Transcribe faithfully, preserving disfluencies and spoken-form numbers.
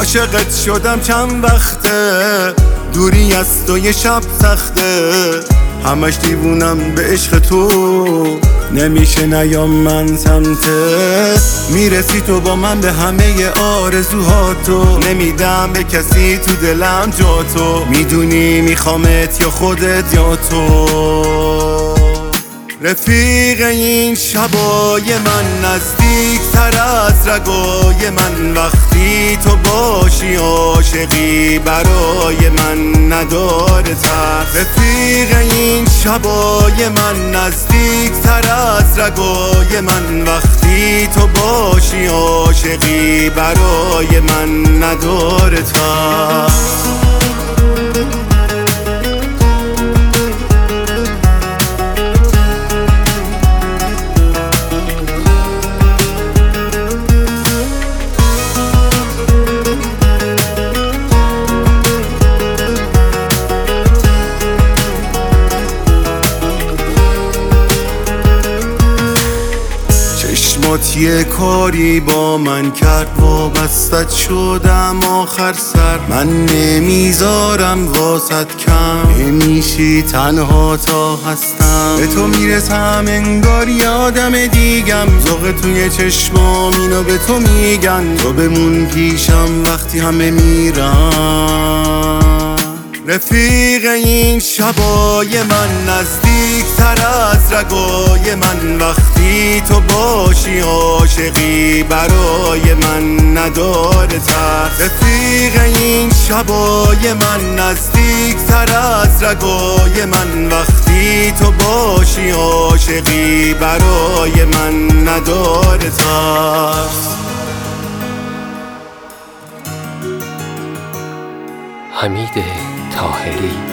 عاشقت شدم چند وقته، دوری از تو یه شب سخته، همش دیوونم به عشق تو، نمیشه نیام من سمتت. میرسی تو با من به همه آرزوهاتو، نمیدم به کسی تو دلم جا تو، میدونی میخوامت یا خودت یا تو. رفیق این شبای من نزدیک تر از رگای من، وقتی تو باشی عاشقی برای من نداره ترس. رفیق این شبای من نزدیک تر از رگای من، وقتی تو باشی عاشقی برای من نداره ترس. چشمات یه کاری با من کرد، وابستت شدم آخر سر. من نمیذارم واسط کم، نمیشی تنها تا هستم. به تو میرسم انگار یادم دیگم، ذوق توی چشمام اینو به تو میگن. تو بمون پیشم وقتی همه میرن. رفیق این شبای من نزدیک تر از رگای من، وقتی تو باشی عاشقی برای من نداره ترس. رفیق این شبای من نزدیک تر از رگای من، وقتی تو باشی عاشقی برای من نداره ترس. حمید طاهری